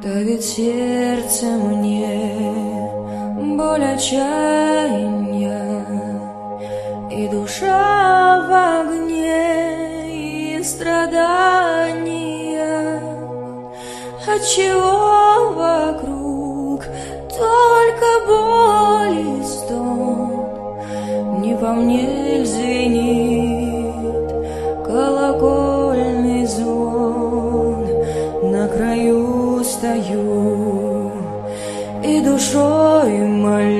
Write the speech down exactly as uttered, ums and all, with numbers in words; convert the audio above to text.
Давит сердце мне боль отчаяния, и душа в огне и страдания. Отчего вокруг только боль и стон? Не по мне ль звенит колокольный звон? На краю стою и душой молю.